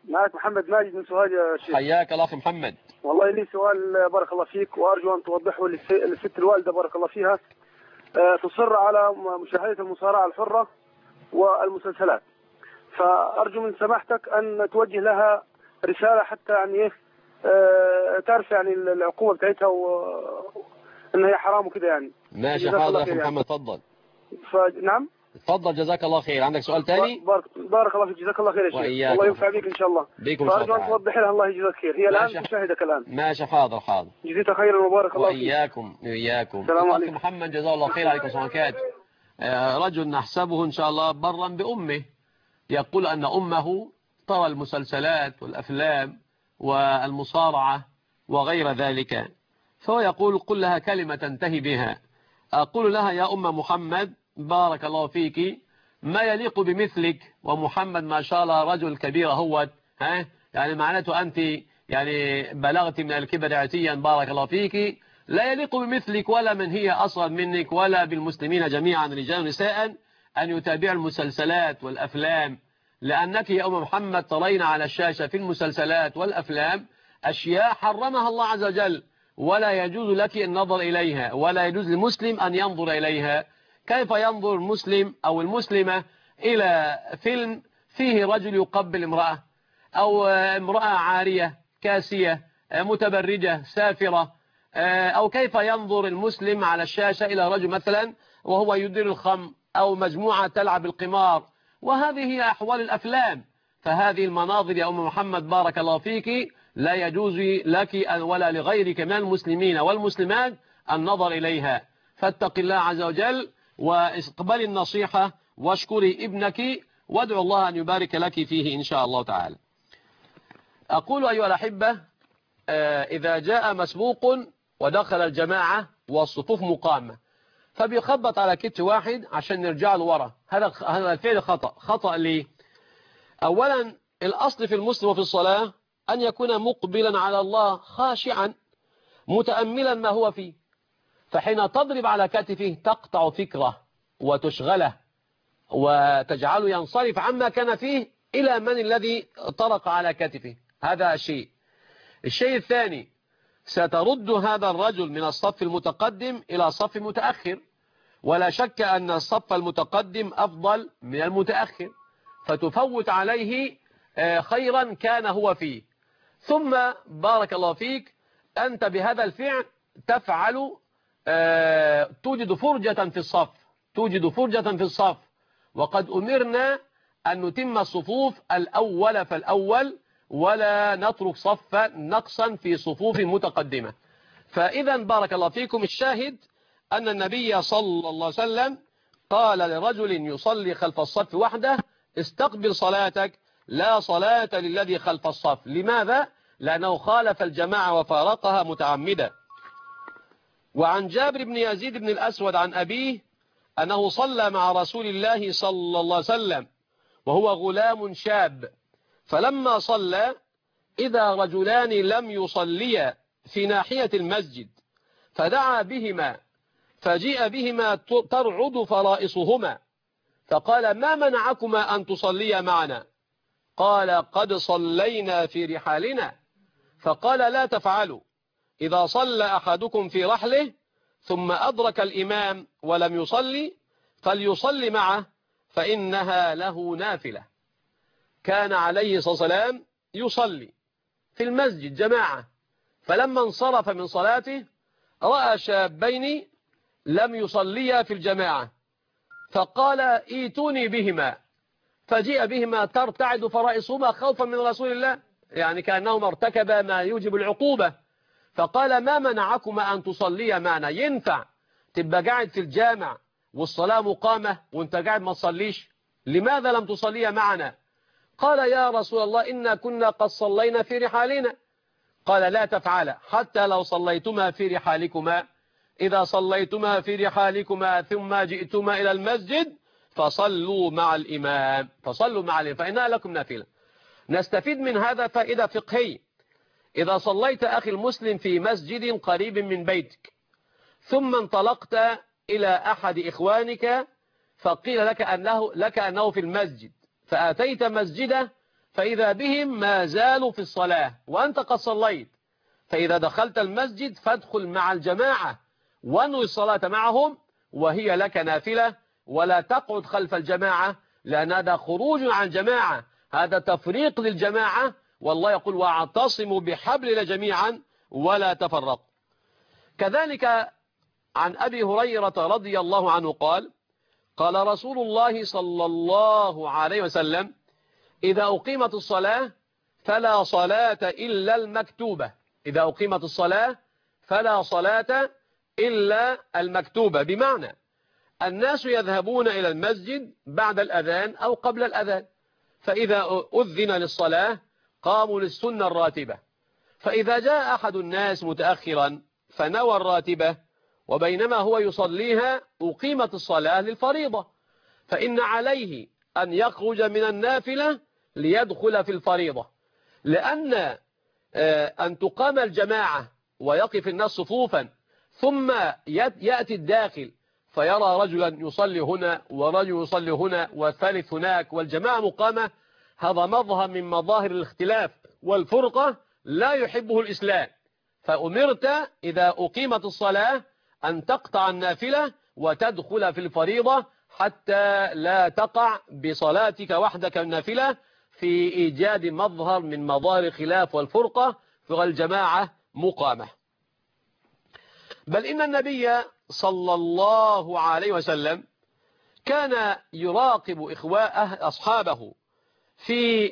معك محمد ماجد من سوهاج يا شيخ. حياك الله أخي محمد. والله لي سؤال بارك الله فيك، وأرجو أن توضحه للست الوالدة بارك الله فيها. تصر على مشاهدة المصارعة الحرة والمسلسلات، فأرجو من سماحتك أن توجه لها رسالة حتى يعني تعرف يعني العقوبة بتاعتها وأنها هي حرام وكده يعني. ماشي حاضر أخي محمد، تفضل. نعم تفضل جزاك الله خير. عندك سؤال ثاني؟ بارك, بارك الله فيك، جزاك الله خير يا شيخ، الله ينفع بك إن شاء الله. بيكم فأرجو أن توضح لها، الله يجزاك خير، هي الآن تشاهدك الآن. ماشي حاضر حاضر. جزيت خيرا وبارك الله فيك. وإياكم وإياكم. السلام عليكم. محمد جزاه الله خير، عليكم السلام عليكم. رجل نحسبه إن شاء الله برا بأمه، يقول أن أمه ترى المسلسلات والأفلام والمصارعة وغير ذلك، فهو يقول قل لها كلمة تنتهي بها. أقول لها يا أم محمد بارك الله فيك، ما يليق بمثلك، ومحمد ما شاء الله رجل كبير هو، ها يعني معناته أنت يعني بلغت من الكبر عتيا بارك الله فيك، لا يليق بمثلك ولا من هي أصغر منك ولا بالمسلمين جميعا رجال ونساء أن يتابع المسلسلات والأفلام، لأنك يا أم محمد ترين على الشاشة في المسلسلات والأفلام أشياء حرمها الله عز وجل، ولا يجوز لك النظر إليها، ولا يجوز للمسلم أن ينظر إليها. كيف ينظر المسلم أو المسلمة إلى فيلم فيه رجل يقبل امرأة، أو امرأة عارية كاسية متبرجة سافرة، أو كيف ينظر المسلم على الشاشة إلى رجل مثلا وهو يدير الخمر، أو مجموعة تلعب القمار، وهذه هي أحوال الأفلام. فهذه المناظر يا أم محمد بارك الله فيك لا يجوز لك ولا لغيرك من المسلمين والمسلمات النظر إليها، فاتق الله عز وجل واقبلي النصيحة واشكري ابنك وادعو الله أن يبارك لك فيه إن شاء الله تعالى. أقول أيها الأحبة، إذا جاء مسبوق ودخل الجماعة والصفوف مقامة فبيخبط على كتف واحد عشان نرجع له ورا، هذا هذا الفعل خطأ. خطأ ليه؟ أولا الأصل في المسلم وفي الصلاة أن يكون مقبلا على الله خاشعا متأملا ما هو فيه، فحين تضرب على كتفه تقطع فكره وتشغله وتجعله ينصرف عما كان فيه إلى من الذي طرق على كتفه. هذا شيء. الشيء الثاني، سترد هذا الرجل من الصف المتقدم إلى صف متأخر، ولا شك أن الصف المتقدم أفضل من المتأخر، فتفوت عليه خيرا كان هو فيه. ثم بارك الله فيك أنت بهذا الفعل تفعل توجد فرجة في الصف، توجد فرجة في الصف، وقد أمرنا أن نتم الصفوف الأول فالأول، ولا نترك صفا نقصا في صفوف متقدمة. فإذا بارك الله فيكم الشاهد أن النبي صلى الله عليه وسلم قال لرجل يصلي خلف الصف وحده استقبل صلاتك لا صلاة للذي خلف الصف. لماذا؟ لأنه خالف الجماعة وفارقها متعمدا. وعن جابر بن يزيد بن الأسود عن أبيه أنه صلى مع رسول الله صلى الله عليه وسلم وهو غلام شاب، فلما صلى إذا رجلان لم يصليا في ناحية المسجد فدعا بهما فجيء بهما ترعد فرائصهما، فقال ما منعكما أن تصليا معنا؟ قال قد صلينا في رحالنا. فقال لا تفعلوا، إذا صلى أحدكم في رحله ثم أدرك الإمام ولم يصلي فليصلي معه فإنها له نافلة. كان عليه الصلاة والسلام يصلي في المسجد جماعة، فلما انصرف من صلاته رأى شابين لم يصليا في الجماعة فقال ايتوني بهما، فجيء بهما ترتعد فرائصهما خوفا من رسول الله، يعني كأنهما ارتكبا ما يوجب العقوبة. فقال ما منعكما أن تصليا معنا؟ ينفع تبقى قاعد في الجامع والصلاة مقامة وانت قاعد ما تصليش؟ لماذا لم تصليا معنا؟ قال يا رسول الله إنا كنا قد صلينا في رحالنا. قال لا تفعل حتى لو صليتما في رحالكما، إذا صليتما في رحالكما ثم جئتما إلى المسجد فصلوا مع الإمام، فصلوا مع الإمام فإنها لكم نافلة. نستفيد من هذا فائدة فقهية. إذا صليت أخي المسلم في مسجد قريب من بيتك ثم انطلقت إلى أحد إخوانك فقيل لك أنه, لك أنه في المسجد، فأتيت مسجده فإذا بهم ما زالوا في الصلاة وأنت قد صليت، فإذا دخلت المسجد فادخل مع الجماعة وانوي الصلاة معهم وهي لك نافلة، ولا تقعد خلف الجماعة، لأن هذا خروج عن جماعة، هذا تفريق للجماعة. والله يقول واعتصموا بحبل الله جميعا ولا تفرقوا. كذلك عن أبي هريرة رضي الله عنه قال قال رسول الله صلى الله عليه وسلم: إذا أقيمت الصلاة فلا صلاة إلا المكتوبة. إذا أقيمت الصلاة فلا صلاة إلا المكتوبة، بمعنى الناس يذهبون إلى المسجد بعد الأذان أو قبل الأذان، فإذا أذن للصلاة قاموا للسنة الراتبة، فإذا جاء أحد الناس متأخرا فنوى الراتبة وبينما هو يصليها أقيمت الصلاة للفريضة، فإن عليه أن يخرج من النافلة ليدخل في الفريضة، لأن أن تقام الجماعة ويقف الناس صفوفا ثم يأتي الداخل فيرى رجلا يصلي هنا ورجل يصلي هنا والثالث هناك والجماعة مقامة، هذا مظهر من مظاهر الاختلاف والفرقة لا يحبه الإسلام. فأمرت إذا أقيمت الصلاة أن تقطع النافلة وتدخل في الفريضة حتى لا تقع بصلاتك وحدك النافلة في إيجاد مظهر من مظاهر الخلاف والفرقة، فالجماعة مقامة. بل إن النبي صلى الله عليه وسلم كان يراقب إخواء أصحابه في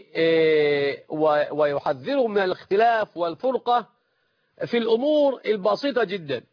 ويحذرهم من الاختلاف والفرقة في الأمور البسيطة جدا.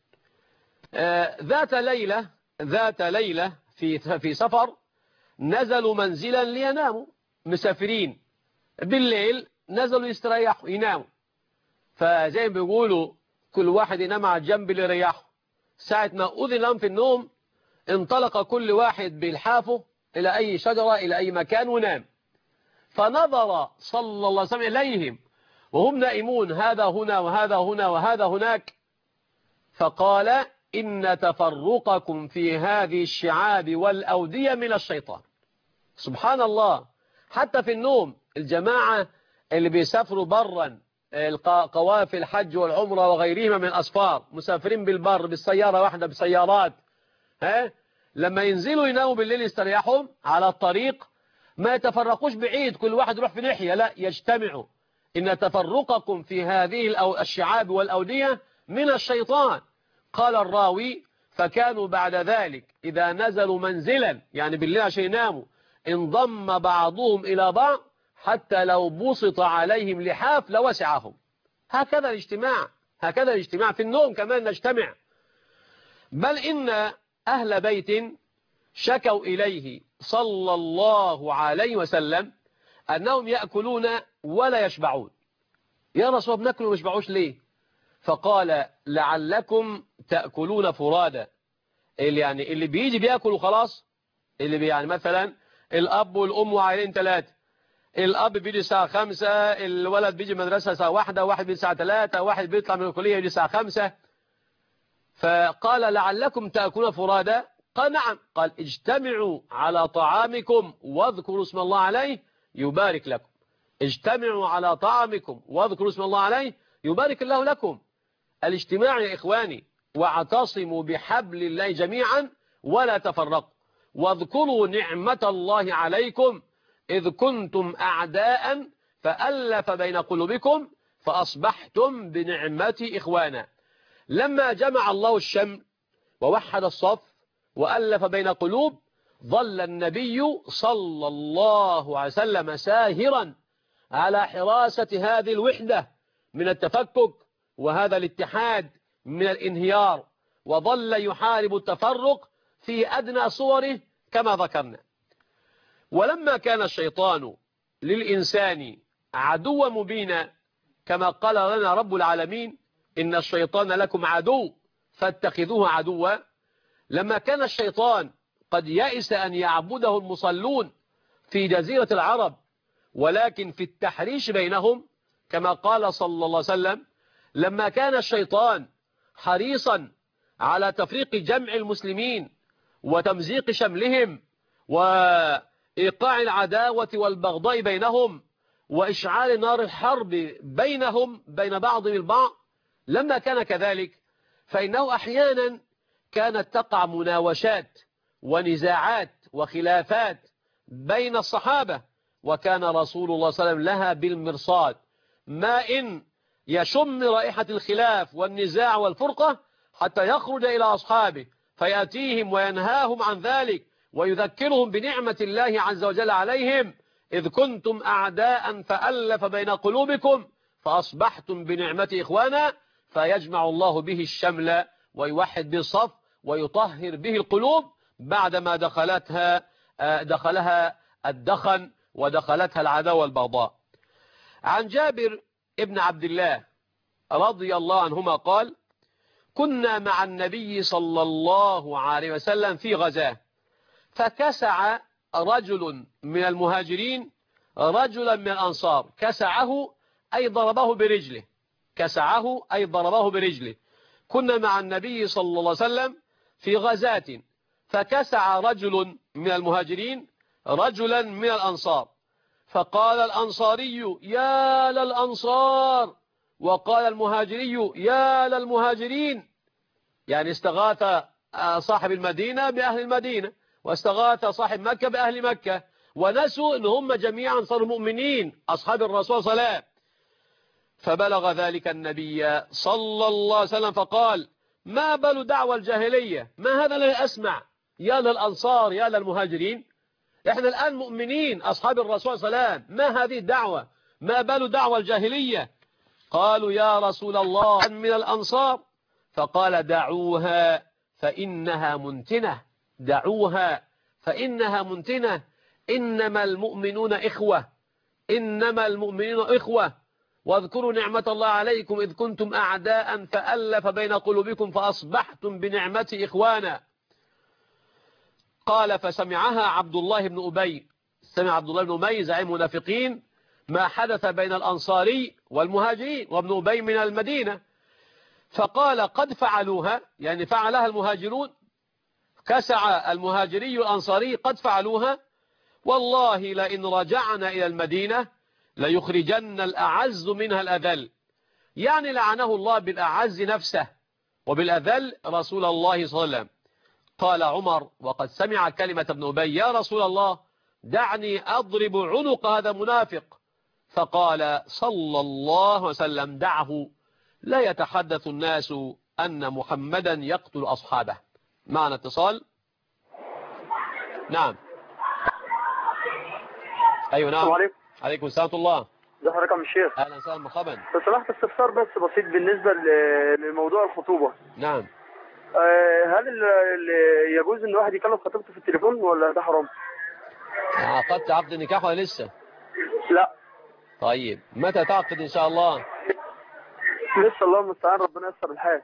ذات ليلة ذات ليلة في في سفر نزلوا منزلا ليناموا، مسافرين بالليل نزلوا يستريحوا يناموا، فزي ما بيقولوا كل واحد ينام على الجنب اللي يريحه. ساعة ما أذن لهم في النوم انطلق كل واحد بلحافه إلى أي شجرة إلى أي مكان ونام. فنظر صلى الله عليه وسلم إليهم وهم نائمون، هذا هنا وهذا هنا وهذا هناك، فقال: إن تفرقكم في هذه الشعاب والأودية من الشيطان. سبحان الله، حتى في النوم الجماعة اللي بيسافروا برا، قوافل الحج والعمرة وغيرهما من أسفار، مسافرين بالبر بالسيارة واحدة بسيارات، ها لما ينزلوا يناموا بالليل يستريحوا على الطريق ما يتفرقوش بعيد كل واحد يروح في ناحية، لا يجتمعوا. إن تفرقكم في هذه الشعاب والأودية من الشيطان. قال الراوي: فكانوا بعد ذلك إذا نزلوا منزلا يعني بالليل عشان يناموا انضم بعضهم إلى بعض حتى لو بسط عليهم لحاف لوسعهم. هكذا الاجتماع، هكذا الاجتماع في النوم كمان نجتمع. بل إن أهل بيت شكوا إليه صلى الله عليه وسلم أنهم يأكلون ولا يشبعون. يا رسول الله بنأكل وما يشبعوش ليه؟ فقال: لعلكم تأكلون فرادا. اللي يعني اللي بيجي بيأكل وخلاص، اللي بي يعني مثلا الأب والأم وعائلين ثلاثة، الأب بيجي الساعة خمسة، الولد بيجي مدرسة الساعة واحدة، واحد بيجي الساعة ثلاثة، واحد بيطلع من الكلية يجي الساعة خمسة. فقال: لعلكم تأكلون فرادا. قال: نعم. قال: اجتمعوا على طعامكم واذكروا اسم الله عليه يبارك لكم. اجتمعوا على طعامكم واذكروا اسم الله عليه يبارك الله لكم. الاجتماع يا إخواني، واعتصموا بحبل الله جميعا ولا تفرقوا، واذكروا نعمة الله عليكم إذ كنتم أعداء فألف بين قلوبكم فأصبحتم بنعمتي إخوانا. لما جمع الله الشمل ووحد الصف وألف بين قلوب، ظل النبي صلى الله عليه وسلم ساهرا على حراسة هذه الوحدة من التفكك وهذا الاتحاد من الانهيار، وظل يحارب التفرق في أدنى صوره كما ذكرنا. ولما كان الشيطان للإنسان عدوا مبينا كما قال لنا رب العالمين: إن الشيطان لكم عدو فاتخذوه عدوا. لما كان الشيطان قد يئس أن يعبده المصلون في جزيرة العرب، ولكن في التحريش بينهم كما قال صلى الله عليه وسلم: لما كان الشيطان حريصا على تفريق جمع المسلمين وتمزيق شملهم وإيقاع العداوة والبغضاء بينهم وإشعال نار الحرب بينهم بين بعضهم البعض، لما كان كذلك فإنه أحيانا كانت تقع مناوشات ونزاعات وخلافات بين الصحابة، وكان رسول الله صلى الله عليه وسلم لها بالمرصاد، ما إن يشم رائحة الخلاف والنزاع والفرقة حتى يخرج إلى أصحابه فيأتيهم وينهاهم عن ذلك ويذكرهم بنعمة الله عز وجل عليهم، إذ كنتم أعداء فألف بين قلوبكم فأصبحتم بنعمة إخوانا، فيجمع الله به الشمل ويوحد به الصف ويطهر به القلوب بعدما دخلتها دخلها الدخن ودخلتها العداوة والبغضاء. عن جابر ابن عبد الله رضي الله عنهما قال: كنا مع النبي صلى الله عليه وسلم في غزاة، فكسع رجل من المهاجرين رجلا من الأنصار، كسعه أي ضربه برجله، كسعه أي ضربه برجله. كنا مع النبي صلى الله عليه وسلم في غزاة، فكسع رجل من المهاجرين رجلا من الأنصار، فقال الأنصاري: يا للأنصار، وقال المهاجري: يا للمهاجرين. يعني استغاث صاحب المدينة بأهل المدينة، واستغاث صاحب مكة بأهل مكة، ونسوا أن هم جميعا صاروا مؤمنين أصحاب الرسول صلى الله عليه وسلم. فبلغ ذلك النبي صلى الله عليه وسلم فقال: ما بال دعوى الجاهلية؟ ما هذا الذي أسمع؟ يا للأنصار يا للمهاجرين، احنا الآن مؤمنين أصحاب الرسول صلى الله عليه وسلم، ما هذه الدعوة؟ ما بال دعوى الجاهلية؟ قالوا: يا رسول الله من الأنصار. فقال: دعوها فإنها منتنة، دعوها فإنها منتنة، إنما المؤمنون إخوة، إنما المؤمنون إخوة، واذكروا نعمة الله عليكم إذ كنتم أعداء فألف بين قلوبكم فأصبحتم بنعمتي إخوانا. قال: فسمعها عبد الله بن أبي، سمع عبد الله بن أبي زعيم المنافقين ما حدث بين الأنصاري والمهاجرين، وابن أبي من المدينة، فقال: قد فعلوها، يعني فعلها المهاجرون، كسع المهاجري الأنصاري، قد فعلوها، والله لئن رجعنا إلى المدينة ليخرجن الأعز منها الأذل، يعني لعنه الله بالأعز نفسه وبالأذل رسول الله صلى الله عليه وسلم. قال عمر وقد سمع كلمة ابن أبي: يا رسول الله دعني أضرب عنق هذا المنافق. فقال صلى الله عليه وسلم: دعه، لا يتحدث الناس أن محمدا يقتل أصحابه. معنا اتصال. نعم. أيوة نعم. السلام عليكم. عليكم السلام ورحمة الله. ازي حضرتك يا الشيخ؟ أهلا وسهلا مرحبا. لو سمحت استفسار بس بسيط بالنسبة ل- لموضوع الخطوبة. نعم. آه، هل ال- ال- يجوز ان واحد يكلم خطيبته في التليفون ولا ده حرام؟ عقدت عقد النكاح ولا لسه؟ لا طيب متى تعقد إن شاء الله؟ لسه، الله المستعان، ربنا ييسر الحال.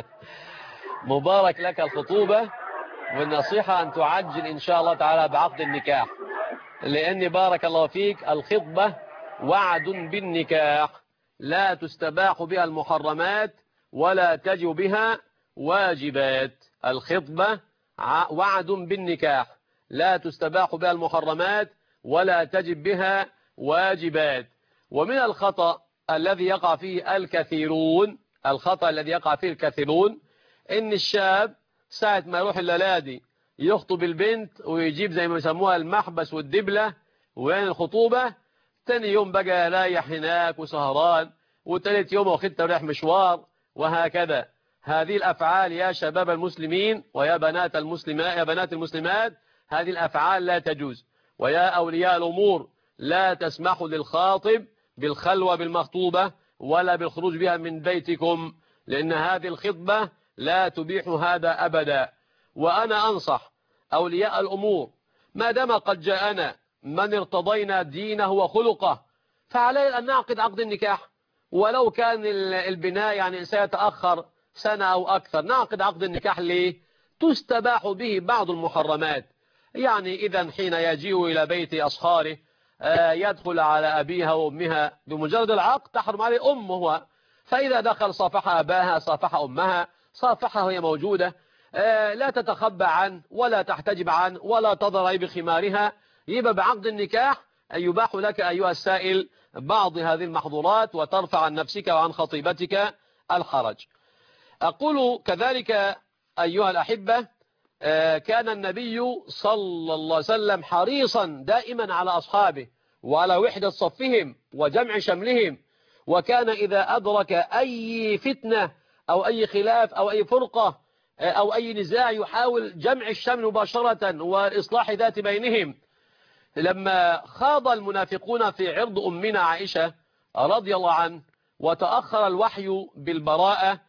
مبارك لك الخطوبة، والنصيحة أن تعجل إن شاء الله تعالى بعقد النكاح، لأن بارك الله فيك الخطبة وعد بالنكاح لا تستباح بها المحرمات ولا تجب بها واجبات. الخطبة وعد بالنكاح لا تستباح بها المحرمات ولا تجب بها واجبات. ومن الخطأ الذي يقع فيه الكثيرون، الخطأ الذي يقع فيه الكثيرون إن الشاب ساعة ما يروح الليلادي يخطب البنت ويجيب زي ما يسموها المحبس والدبلة وين الخطوبة، تاني يوم بقى رايح هناك وسهران، وتالت يوم واخدت رايح مشوار، وهكذا. هذه الأفعال يا شباب المسلمين ويا بنات المسلمات يا بنات المسلمات هذه الأفعال لا تجوز. ويا أولياء الأمور لا تسمحوا للخاطب بالخلوة بالمخطوبة ولا بالخروج بها من بيتكم، لأن هذه الخطبة لا تبيح هذا أبدا. وأنا أنصح أولياء الأمور ما دام قد جاءنا من ارتضينا دينه وخلقه فعلينا أن نعقد عقد النكاح، ولو كان البناء يعني سيتأخر سنة أو أكثر، نعقد عقد النكاح ليه؟ تستباح به بعض المحرمات. يعني إذا حين يجيء إلى بيت أصهاره يدخل على أبيها وأمها بمجرد العقد تحرم عليه أمه، فإذا دخل صافح أباها صافح أمها، صافحها وهي موجودة، لا تتخبى عنه ولا تحتجب عنه ولا تضرب بخمارها، يبقى بعقد النكاح يباح لك أيها السائل بعض هذه المحظورات وترفع عن نفسك وعن خطيبتك الحرج. أقول كذلك أيها الأحبة، كان النبي صلى الله عليه وسلم حريصا دائما على أصحابه وعلى وحدة صفهم وجمع شملهم، وكان إذا أدرك أي فتنة أو أي خلاف أو أي فرقة أو أي نزاع يحاول جمع الشمل مباشرة وإصلاح ذات بينهم. لما خاض المنافقون في عرض أمنا عائشة رضي الله عنه وتأخر الوحي بالبراءة،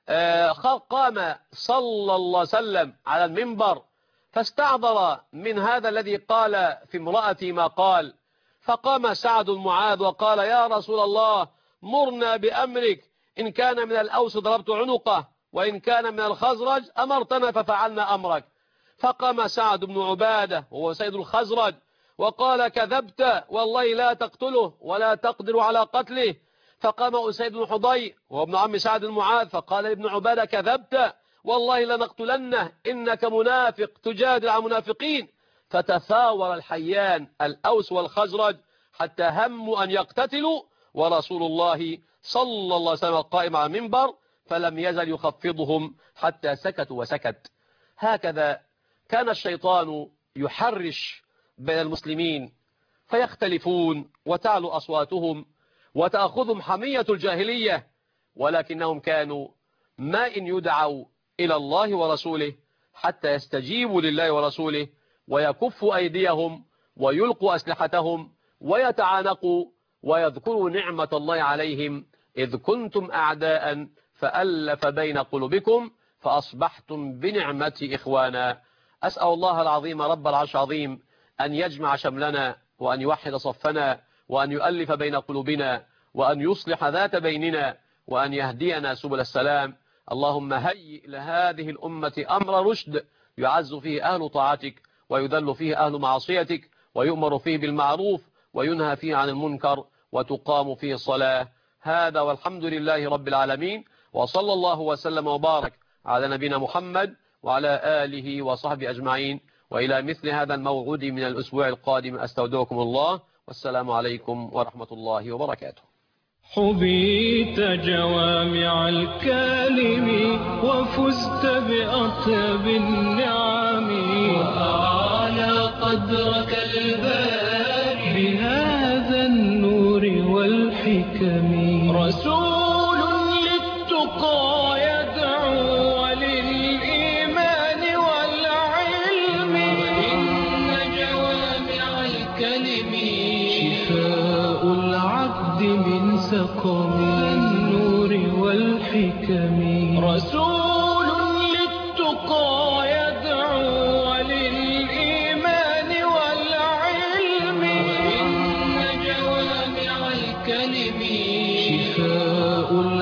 قام صلى الله عليه وسلم على المنبر فاستعذر من هذا الذي قال في امرأتي ما قال، فقام سعد معاذ وقال: يا رسول الله مرنا بأمرك، إن كان من الأوس ضربت عنقه وإن كان من الخزرج أمرتنا ففعلنا أمرك. فقام سعد بن عبادة وهو سيد الخزرج وقال: كذبت والله لا تقتله ولا تقدر على قتله. فقام أسيد بن حضير وابن عم سعد المعاذ فقال ابن عبادة: كذبت والله لنقتلنه إنك منافق تجادل عن منافقين. فتثاور الحيان الأوس والخزرج حتى هموا أن يقتتلوا، ورسول الله صلى الله عليه وسلم قائم على المنبر فلم يزل يخفضهم حتى سكتوا وسكت. هكذا كان الشيطان يحرش بين المسلمين فيختلفون وتعلو أصواتهم وتأخذهم حمية الجاهلية، ولكنهم كانوا ما إن يدعوا إلى الله ورسوله حتى يستجيبوا لله ورسوله ويكفوا أيديهم ويلقوا أسلحتهم ويتعانقوا ويذكروا نعمة الله عليهم إذ كنتم أعداء فألف بين قلوبكم فأصبحتم بنعمتي إخوانا. أسأل الله العظيم رب العرش العظيم أن يجمع شملنا وأن يوحد صفنا وأن يؤلف بين قلوبنا وأن يصلح ذات بيننا وأن يهدينا سبل السلام. اللهم هيئ لهذه الأمة أمر رشد يعز فيه أهل طاعتك ويذل فيه أهل معصيتك ويؤمر فيه بالمعروف وينهى فيه عن المنكر وتقام فيه الصلاة. هذا والحمد لله رب العالمين، وصلى الله وسلم وبارك على نبينا محمد وعلى آله وصحبه أجمعين، وإلى مثل هذا الموعود من الأسبوع القادم أستودعكم الله، والسلام عليكم ورحمة الله وبركاته. حبيت جوامع الكلم وفزت بأطيب النعم، وأعلى قدرك الباري بهذا النور والحكم. رسول للتقى يدعو وللإيمان والعلم، وإن جوامع الكلم شفاء العبد من سقم النور والحكم. رسول للتقى يدعو وللإيمان والعلم، وإن جوامع الكلم شفاء